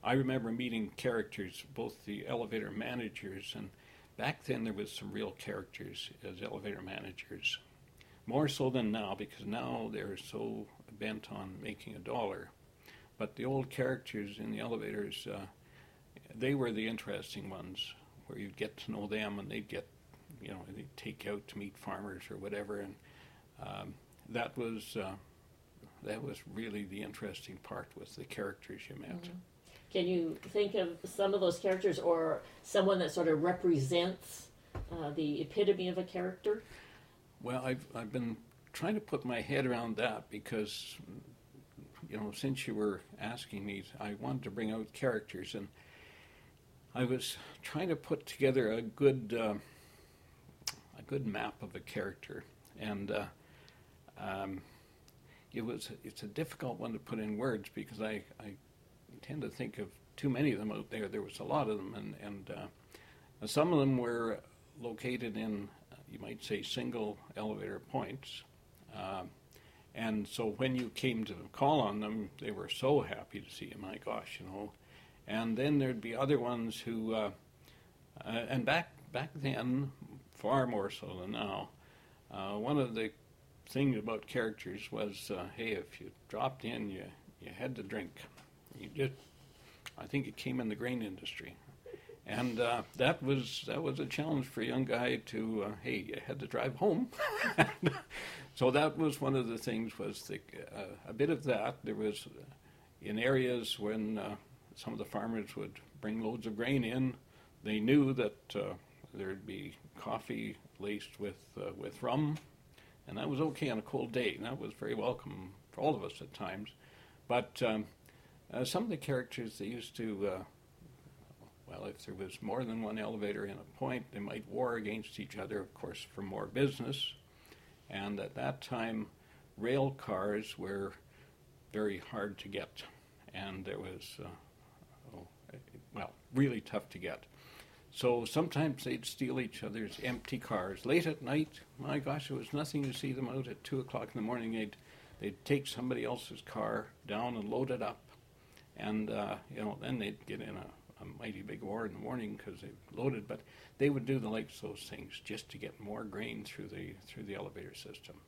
I remember meeting characters, both the elevator managers, and back then there was some real characters as elevator managers, more so than now because now they're so bent on making a dollar. But the old characters in the elevators, they were the interesting ones, where you'd get to know them, and they'd get, they'd take you out to meet farmers or whatever, and um, that was that was really the interesting part, was the characters you met. Mm-hmm. Can you think of some of those characters or someone that sort of represents the epitome of a character? Well, I've been trying to put my head around that because, since you were asking me, I wanted to bring out characters, and I was trying to put together a good map of a character, and um, it's a difficult one to put in words because I tend to think of too many of them out there. There was a lot of them, and some of them were located in, you might say, single elevator points. And so when you came to call on them, they were so happy to see you. My gosh. And then there'd be other ones who, and back then, far more so than now, one of the things about characters was, hey, if you dropped in, you had to drink. I think it came in the grain industry. And that was a challenge for a young guy to, hey, you had to drive home. So that was one of the things, was a bit of that. There was, in areas when some of the farmers would bring loads of grain in, they knew that there'd be coffee laced with rum, and that was okay on a cold day, and that was very welcome for all of us at times. But some of the characters, they used to, well, if there was more than one elevator in a point, they might war against each other, of course, for more business. And at that time, rail cars were very hard to get, and there was, really tough to get. So sometimes they'd steal each other's empty cars. Late at night, my gosh, it was nothing to see them out at 2 o'clock in the morning. They'd take somebody else's car down and load it up. And, then they'd get in a mighty big war in the morning because they loaded. But they would do the likes of those things just to get more grain through the elevator system.